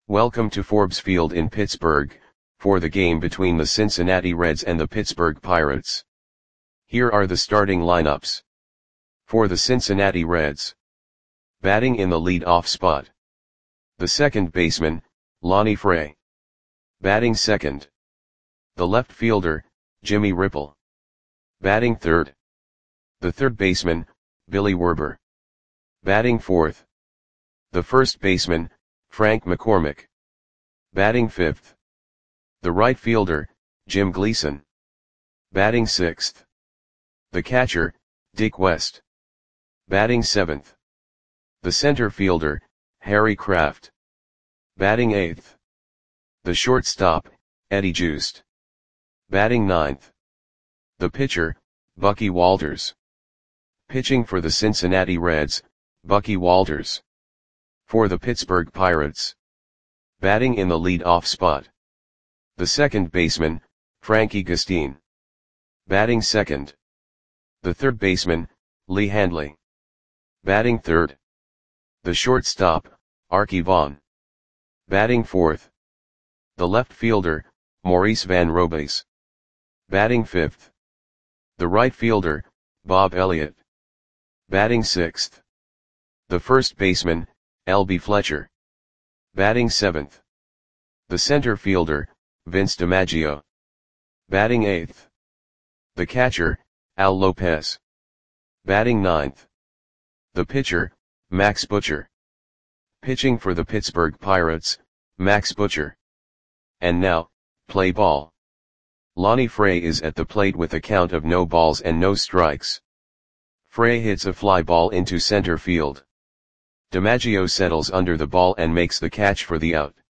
Welcome to Forbes Field in Pittsburgh, for the game between the Cincinnati Reds and the Pittsburgh Pirates. Here are the starting lineups. For the Cincinnati Reds. Batting in the lead-off spot. The second baseman, Lonnie Fray. Batting second. The left fielder, Jimmy Ripple. Batting third. The third baseman, Billy Werber. Batting fourth. The first baseman, Frank McCormick. Batting fifth. The right fielder, Jim Gleason. Batting sixth. The catcher, Dick West. Batting seventh. The center fielder, Harry Kraft. Batting eighth. The shortstop, Eddie Joost. Batting ninth. The pitcher, Bucky Walters. Pitching for the Cincinnati Reds, Bucky Walters. For the Pittsburgh Pirates. Batting in the lead-off spot. The second baseman, Frankie Gustin. Batting second. The third baseman, Lee Handley. Batting third. The shortstop, Arky Vaughan. Batting fourth. The left fielder, Maurice Van Robays. Batting fifth. The right fielder, Bob Elliott. Batting sixth. The first baseman, L.B. Fletcher. Batting seventh. The center fielder, Vince DiMaggio. Batting eighth. The catcher, Al Lopez. Batting ninth. The pitcher, Max Butcher. Pitching for the Pittsburgh Pirates, Max Butcher. And now, play ball. Lonnie Fray is at the plate with a count of no balls and no strikes. Fray hits a fly ball into center field. DiMaggio settles under the ball and makes the catch for the out.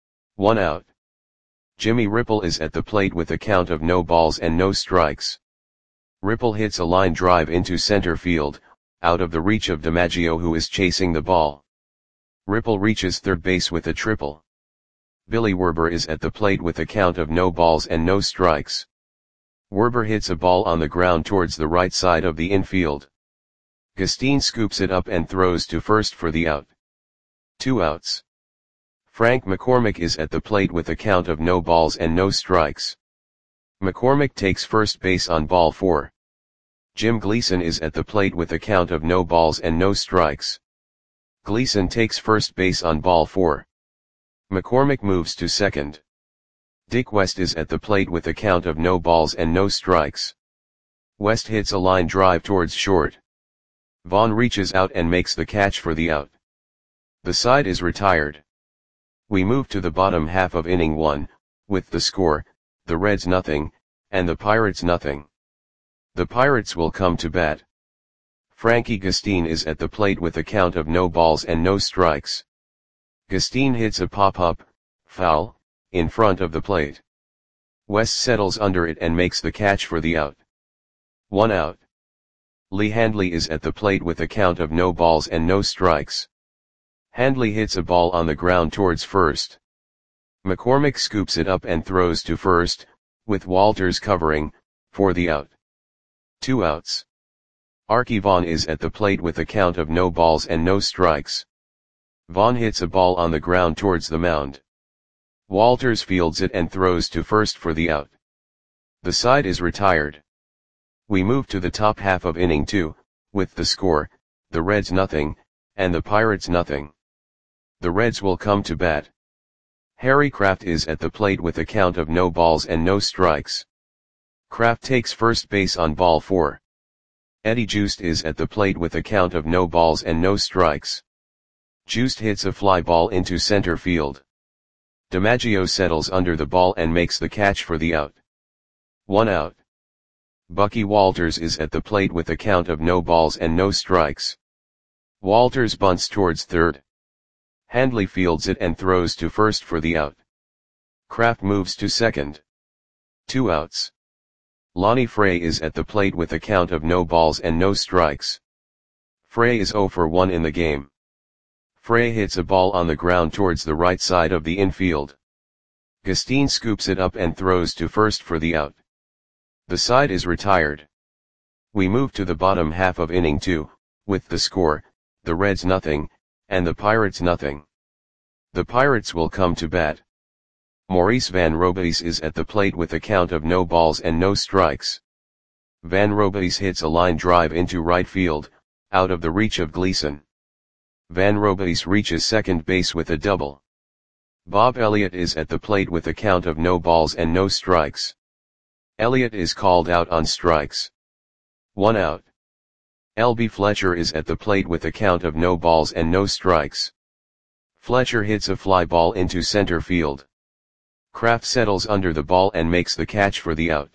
1 out. Jimmy Ripple is at the plate with a count of no balls and no strikes. Ripple hits a line drive into center field, out of the reach of DiMaggio, who is chasing the ball. Ripple reaches third base with a triple. Billy Werber is at the plate with a count of no balls and no strikes. Werber hits a ball on the ground towards the right side of the infield. Gustin scoops it up and throws to first for the out. 2 outs. Frank McCormick is at the plate with a count of no balls and no strikes. McCormick takes first base on ball 4. Jim Gleason is at the plate with a count of no balls and no strikes. Gleason takes first base on ball 4. McCormick moves to second. Dick West is at the plate with a count of no balls and no strikes. West hits a line drive towards short. Vaughan reaches out and makes the catch for the out. The side is retired. We move to the bottom half of inning 1, with the score, the Reds nothing, and the Pirates nothing. The Pirates will come to bat. Frankie Gustin is at the plate with a count of no balls and no strikes. Gustin hits a pop-up, foul, in front of the plate. West settles under it and makes the catch for the out. 1 out. Lee Handley is at the plate with a count of no balls and no strikes. Handley hits a ball on the ground towards first. McCormick scoops it up and throws to first, with Walters covering, for the out. 2 outs. Arky Vaughan is at the plate with a count of no balls and no strikes. Vaughan hits a ball on the ground towards the mound. Walters fields it and throws to first for the out. The side is retired. We move to the top half of inning 2, with the score, the Reds nothing, and the Pirates nothing. The Reds will come to bat. Harry Kraft is at the plate with a count of no balls and no strikes. Kraft takes first base on ball 4. Eddie Joost is at the plate with a count of no balls and no strikes. Joost hits a fly ball into center field. DiMaggio settles under the ball and makes the catch for the out. 1 out. Bucky Walters is at the plate with a count of no balls and no strikes. Walters bunts towards third. Handley fields it and throws to first for the out. Kraft moves to second. 2 outs. Lonnie Fray is at the plate with a count of no balls and no strikes. Fray is 0 for 1 in the game. Fray hits a ball on the ground towards the right side of the infield. Gustin scoops it up and throws to first for the out. The side is retired. We move to the bottom half of inning 2, with the score, the Reds nothing, and the Pirates nothing. The Pirates will come to bat. Maurice Van Robies is at the plate with a count of no balls and no strikes. Van Robies hits a line drive into right field, out of the reach of Gleason. Van Robies reaches second base with a double. Bob Elliott is at the plate with a count of no balls and no strikes. Elliott is called out on strikes. 1 out. L.B. Fletcher is at the plate with a count of no balls and no strikes. Fletcher hits a fly ball into center field. Kraft settles under the ball and makes the catch for the out.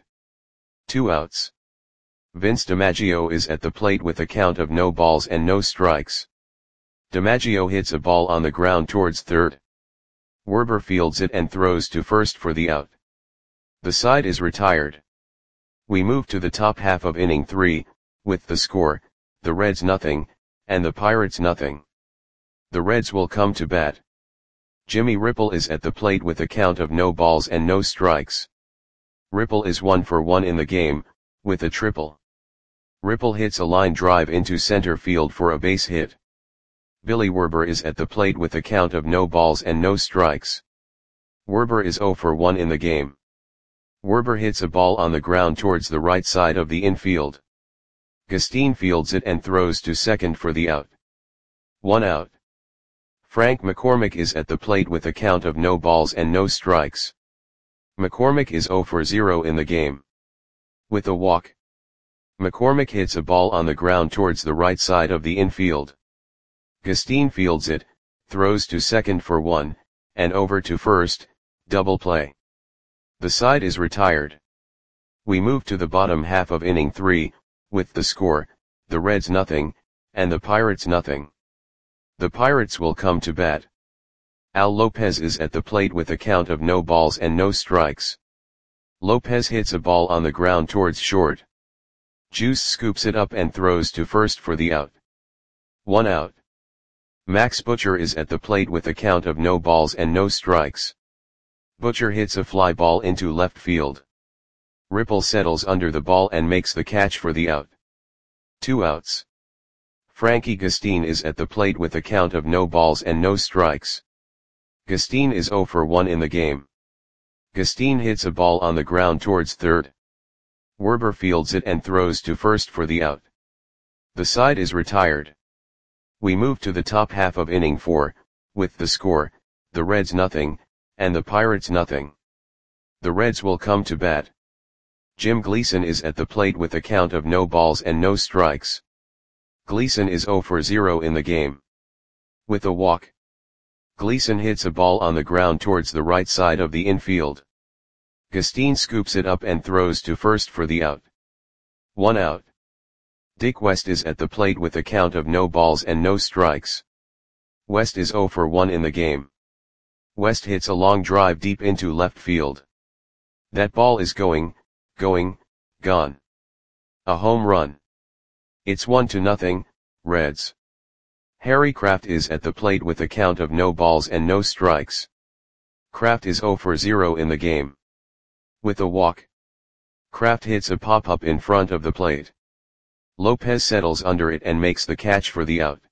2 outs. Vince DiMaggio is at the plate with a count of no balls and no strikes. DiMaggio hits a ball on the ground towards third. Werber fields it and throws to first for the out. The side is retired. We move to the top half of inning 3, with the score, the Reds nothing, and the Pirates nothing. The Reds will come to bat. Jimmy Ripple is at the plate with a count of no balls and no strikes. Ripple is 1 for 1 in the game, with a triple. Ripple hits a line drive into center field for a base hit. Billy Werber is at the plate with a count of no balls and no strikes. Werber is 0 for 1 in the game. Werber hits a ball on the ground towards the right side of the infield. Gustine fields it and throws to second for the out. 1 out. Frank McCormick is at the plate with a count of no balls and no strikes. McCormick is 0 for 0 in the game. With a walk. McCormick hits a ball on the ground towards the right side of the infield. Gustine fields it, throws to second for 1, and over to first, double play. The side is retired. We move to the bottom half of inning 3, with the score, the Reds nothing, and the Pirates nothing. The Pirates will come to bat. Al Lopez is at the plate with a count of no balls and no strikes. Lopez hits a ball on the ground towards short. Juice scoops it up and throws to first for the out. 1 out. Max Butcher is at the plate with a count of no balls and no strikes. Butcher hits a fly ball into left field. Ripple settles under the ball and makes the catch for the out. 2 outs. Frankie Gustine is at the plate with a count of no balls and no strikes. Gustine is 0 for 1 in the game. Gustine hits a ball on the ground towards third. Werber fields it and throws to first for the out. The side is retired. We move to the top half of inning 4, with the score, the Reds nothing, and the Pirates nothing. The Reds will come to bat. Jim Gleason is at the plate with a count of no balls and no strikes. Gleason is 0 for 0 in the game. With a walk. Gleason hits a ball on the ground towards the right side of the infield. Gustine scoops it up and throws to first for the out. 1 out. Dick West is at the plate with a count of no balls and no strikes. West is 0 for 1 in the game. West hits a long drive deep into left field. That ball is going, gone. A home run. It's 1-0, Reds. Harry Kraft is at the plate with a count of no balls and no strikes. Kraft is 0 for 0 in the game. With a walk. Kraft hits a pop-up in front of the plate. Lopez settles under it and makes the catch for the out.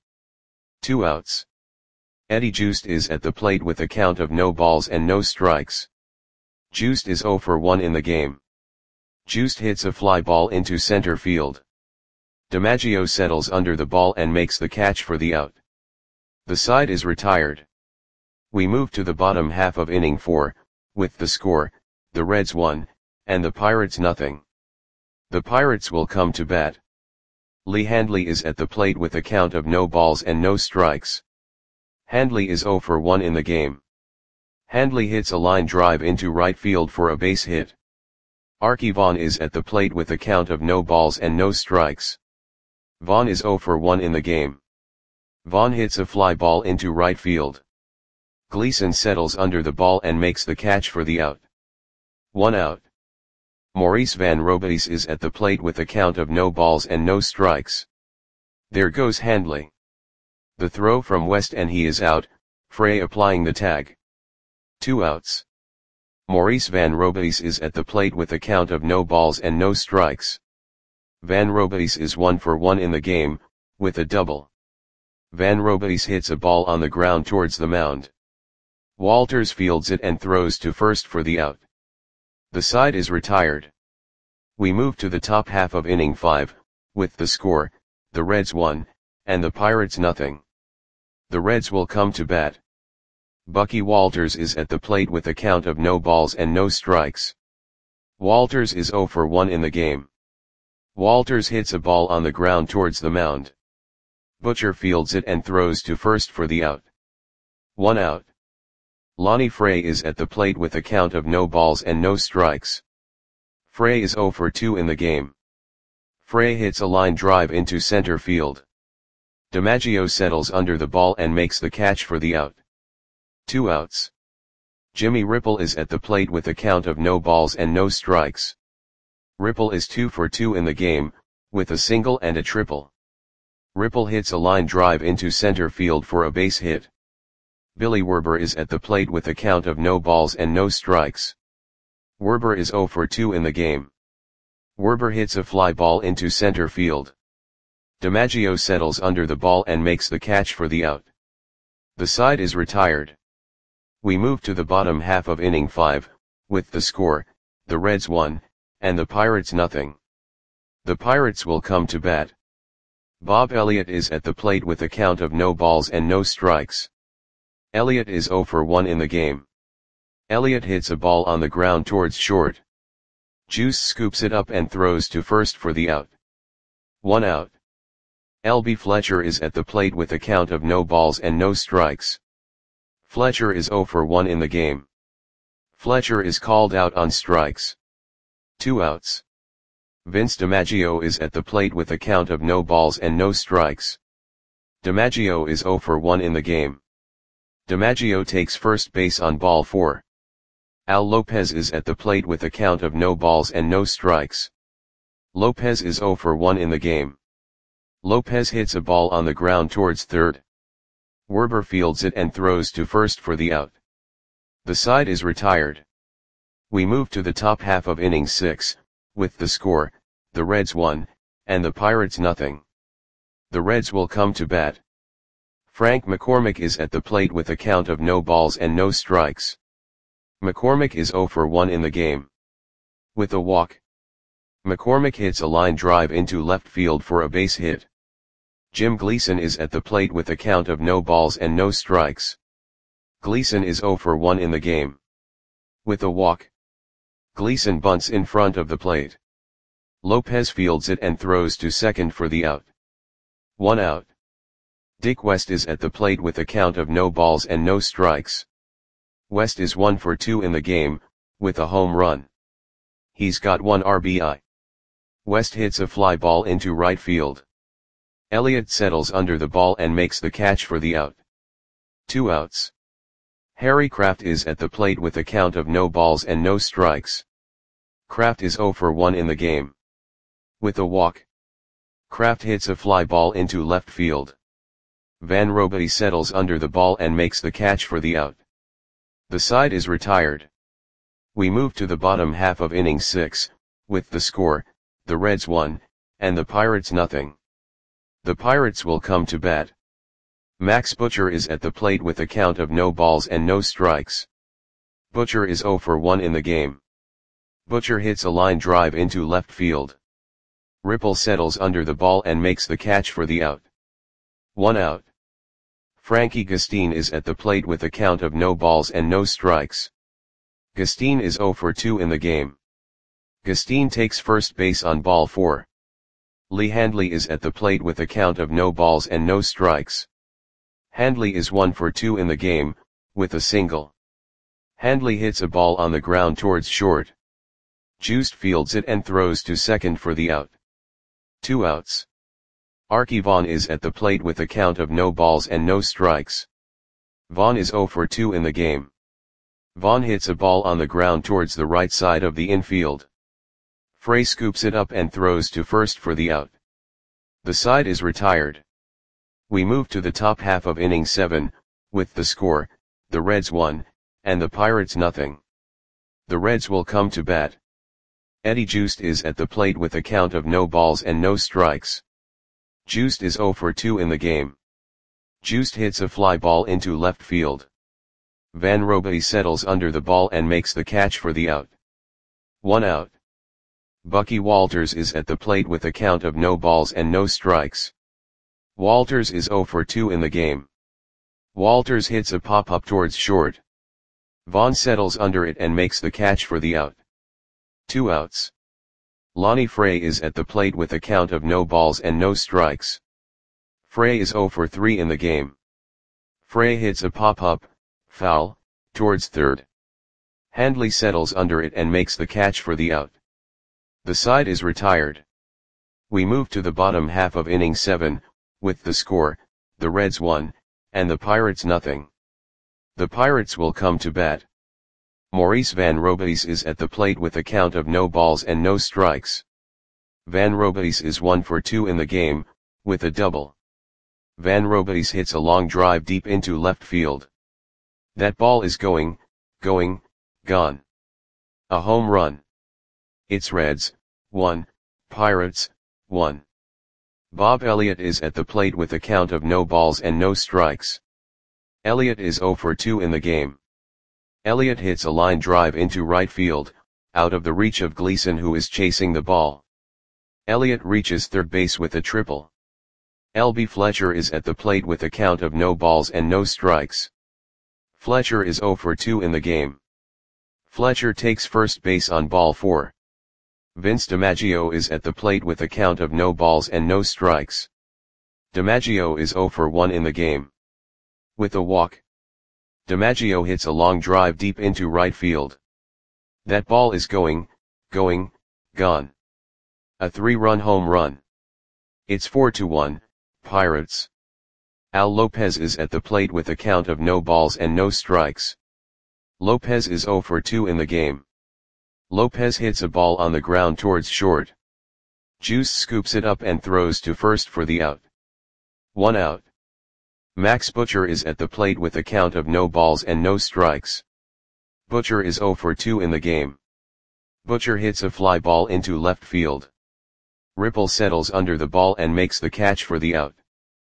2 outs. Eddie Joost is at the plate with a count of no balls and no strikes. Joost is 0 for 1 in the game. Joost hits a fly ball into center field. DiMaggio settles under the ball and makes the catch for the out. The side is retired. We move to the bottom half of inning 4, with the score, the Reds 1, and the Pirates nothing. The Pirates will come to bat. Lee Handley is at the plate with a count of no balls and no strikes. Handley is 0 for 1 in the game. Handley hits a line drive into right field for a base hit. Archie Vaughn is at the plate with a count of no balls and no strikes. Vaughn is 0 for 1 in the game. Vaughn hits a fly ball into right field. Gleason settles under the ball and makes the catch for the out. 1 out. Maurice Van Robies is at the plate with a count of no balls and no strikes. There goes Handley. The throw from West and he is out, Frey applying the tag. 2 outs. Maurice Van Robies is at the plate with a count of no balls and no strikes. Van Robies is 1 for 1 in the game, with a double. Van Robies hits a ball on the ground towards the mound. Walters fields it and throws to first for the out. The side is retired. We move to the top half of inning 5, with the score, the Reds 1, and the Pirates nothing. The Reds will come to bat. Bucky Walters is at the plate with a count of no balls and no strikes. Walters is 0 for 1 in the game. Walters hits a ball on the ground towards the mound. Butcher fields it and throws to first for the out. 1 out. Lonnie Frey is at the plate with a count of no balls and no strikes. Frey is 0 for 2 in the game. Frey hits a line drive into center field. DiMaggio settles under the ball and makes the catch for the out. 2 outs. Jimmy Ripple is at the plate with a count of no balls and no strikes. Ripple is 2 for 2 in the game, with a single and a triple. Ripple hits a line drive into center field for a base hit. Billy Werber is at the plate with a count of no balls and no strikes. Werber is 0 for 2 in the game. Werber hits a fly ball into center field. DiMaggio settles under the ball and makes the catch for the out. The side is retired. We move to the bottom half of inning 5, with the score, the Reds 1, and the Pirates nothing. The Pirates will come to bat. Bob Elliott is at the plate with a count of no balls and no strikes. Elliott is 0 for 1 in the game. Elliott hits a ball on the ground towards short. Juice scoops it up and throws to first for the out. 1 out. L.B. Fletcher is at the plate with a count of no balls and no strikes. Fletcher is 0 for 1 in the game. Fletcher is called out on strikes. 2 outs. Vince DiMaggio is at the plate with a count of no balls and no strikes. DiMaggio is 0 for 1 in the game. DiMaggio takes first base on ball 4. Al Lopez is at the plate with a count of no balls and no strikes. Lopez is 0 for 1 in the game. Lopez hits a ball on the ground towards third. Werber fields it and throws to first for the out. The side is retired. We move to the top half of inning 6, with the score, the Reds 1, and the Pirates nothing. The Reds will come to bat. Frank McCormick is at the plate with a count of no balls and no strikes. McCormick is 0 for 1 in the game. With a walk. McCormick hits a line drive into left field for a base hit. Jim Gleason is at the plate with a count of no balls and no strikes. Gleason is 0 for 1 in the game. With a walk. Gleason bunts in front of the plate. Lopez fields it and throws to second for the out. 1 out. Dick West is at the plate with a count of no balls and no strikes. West is 1 for 2 in the game, with a home run. He's got 1 RBI. West hits a fly ball into right field. Elliott settles under the ball and makes the catch for the out. 2 outs. Harry Kraft is at the plate with a count of no balls and no strikes. Kraft is 0 for 1 in the game. With a walk. Kraft hits a fly ball into left field. Van Roby settles under the ball and makes the catch for the out. The side is retired. We move to the bottom half of inning 6, with the score, the Reds 1, and the Pirates nothing. The Pirates will come to bat. Max Butcher is at the plate with a count of no balls and no strikes. Butcher is 0 for 1 in the game. Butcher hits a line drive into left field. Ripple settles under the ball and makes the catch for the out. 1 out. Frankie Gustine is at the plate with a count of no balls and no strikes. Gustine is 0 for 2 in the game. Gustine takes first base on ball 4. Lee Handley is at the plate with a count of no balls and no strikes. Handley is 1 for 2 in the game, with a single. Handley hits a ball on the ground towards short. Juiced fields it and throws to second for the out. 2 outs. Archie Vaughn is at the plate with a count of no balls and no strikes. Vaughn is 0 for 2 in the game. Vaughn hits a ball on the ground towards the right side of the infield. Frey scoops it up and throws to first for the out. The side is retired. We move to the top half of inning 7, with the score, the Reds 1, and the Pirates nothing. The Reds will come to bat. Eddie Juiced is at the plate with a count of no balls and no strikes. Juiced is 0 for 2 in the game. Juiced hits a fly ball into left field. Van Robaey settles under the ball and makes the catch for the out. 1 out. Bucky Walters is at the plate with a count of no balls and no strikes. Walters is 0 for 2 in the game. Walters hits a pop-up towards short. Vaughn settles under it and makes the catch for the out. 2 outs. Lonnie Frey is at the plate with a count of no balls and no strikes. Frey is 0 for 3 in the game. Frey hits a pop-up, foul, towards third. Handley settles under it and makes the catch for the out. The side is retired. We move to the bottom half of inning 7, with the score, the Reds 1, and the Pirates nothing. The Pirates will come to bat. Maurice Van Robays is at the plate with a count of no balls and no strikes. Van Robays is 1 for 2 in the game, with a double. Van Robays hits a long drive deep into left field. That ball is going, gone. A home run. It's Reds, 1, Pirates, 1. Bob Elliott is at the plate with a count of no balls and no strikes. Elliott is 0 for 2 in the game. Elliott hits a line drive into right field, out of the reach of Gleason, who is chasing the ball. Elliott reaches third base with a triple. L.B. Fletcher is at the plate with a count of no balls and no strikes. Fletcher is 0 for 2 in the game. Fletcher takes first base on ball 4. Vince DiMaggio is at the plate with a count of no balls and no strikes. DiMaggio is 0 for 1 in the game. With a walk, DiMaggio hits a long drive deep into right field. That ball is going, gone. A 3-run home run. It's 4-1, Pirates. Al Lopez is at the plate with a count of no balls and no strikes. Lopez is 0 for 2 in the game. Lopez hits a ball on the ground towards short. Juice scoops it up and throws to first for the out. 1 out. Max Butcher is at the plate with a count of no balls and no strikes. Butcher is 0 for 2 in the game. Butcher hits a fly ball into left field. Ripple settles under the ball and makes the catch for the out.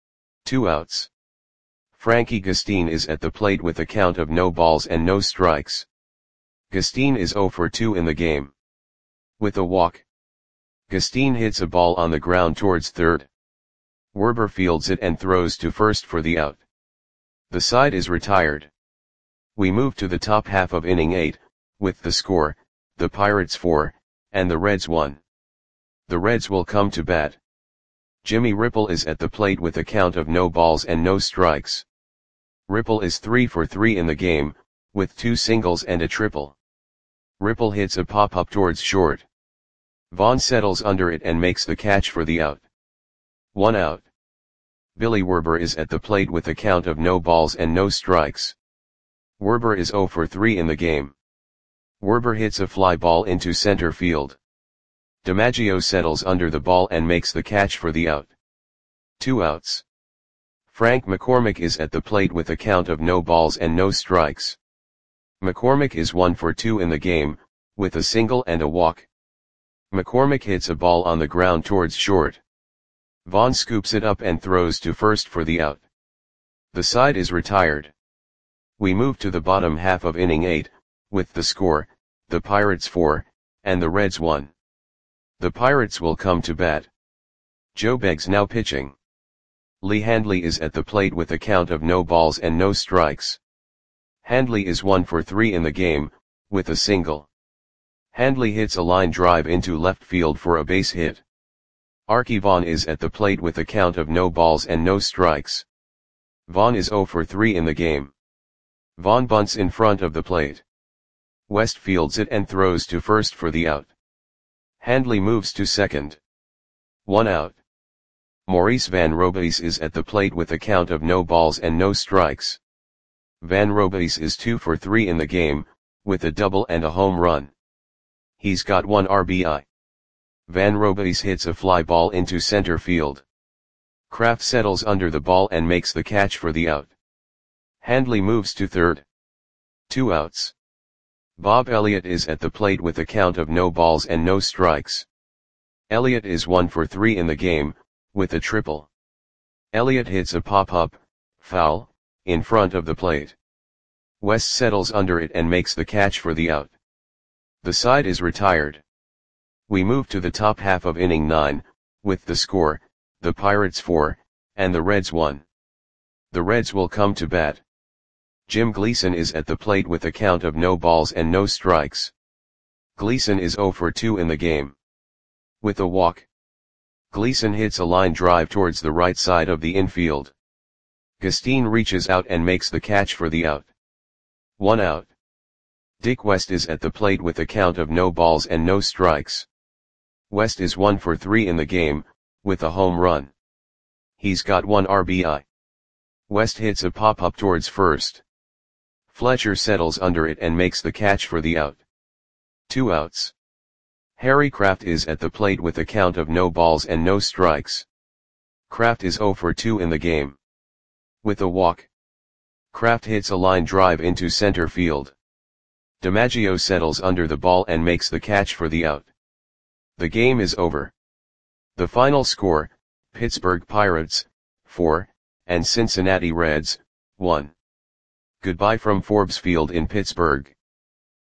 2 outs. Frankie Gustin is at the plate with a count of no balls and no strikes. Gustin is 0 for 2 in the game. With a walk, Gustin hits a ball on the ground towards third. Werber fields it and throws to first for the out. The side is retired. We move to the top half of inning 8, with the score, the Pirates 4, and the Reds 1. The Reds will come to bat. Jimmy Ripple is at the plate with a count of no balls and no strikes. Ripple is 3 for 3 in the game, with 2 singles and a triple. Ripple hits a pop-up towards short. Vaughn settles under it and makes the catch for the out. 1 out. Billy Werber is at the plate with a count of no balls and no strikes. Werber is 0 for 3 in the game. Werber hits a fly ball into center field. DiMaggio settles under the ball and makes the catch for the out. 2 outs. Frank McCormick is at the plate with a count of no balls and no strikes. McCormick is 1 for 2 in the game, with a single and a walk. McCormick hits a ball on the ground towards short. Vaughn scoops it up and throws to first for the out. The side is retired. We move to the bottom half of inning 8, with the score, the Pirates 4, and the Reds 1. The Pirates will come to bat. Joe Beggs now pitching. Lee Handley is at the plate with a count of no balls and no strikes. Handley is 1 for 3 in the game, with a single. Handley hits a line drive into left field for a base hit. Archie Vaughn is at the plate with a count of no balls and no strikes. Vaughn is 0 for 3 in the game. Vaughn bunts in front of the plate. West fields it and throws to first for the out. Handley moves to second. 1 out. Maurice Van Robays is at the plate with a count of no balls and no strikes. Van Robays is 2 for 3 in the game, with a double and a home run. He's got 1 RBI. Van Robays hits a fly ball into center field. Kraft settles under the ball and makes the catch for the out. Handley moves to third. 2 outs. Bob Elliott is at the plate with a count of no balls and no strikes. Elliott is 1 for 3 in the game, with a triple. Elliott hits a pop-up, foul, in front of the plate. West settles under it and makes the catch for the out. The side is retired. We move to the top half of inning 9, with the score, the Pirates 4, and the Reds 1. The Reds will come to bat. Jim Gleason is at the plate with a count of no balls and no strikes. Gleason is 0 for 2 in the game. With a walk, Gleason hits a line drive towards the right side of the infield. Gustin reaches out and makes the catch for the out. 1 out. Dick West is at the plate with a count of no balls and no strikes. West is 1 for 3 in the game, with a home run. He's got 1 RBI. West hits a pop-up towards first. Fletcher settles under it and makes the catch for the out. 2 outs. Harry Kraft is at the plate with a count of no balls and no strikes. Kraft is 0 for 2 in the game. With a walk, Kraft hits a line drive into center field. DiMaggio settles under the ball and makes the catch for the out. The game is over. The final score, Pittsburgh Pirates, 4, and Cincinnati Reds, 1. Goodbye from Forbes Field in Pittsburgh.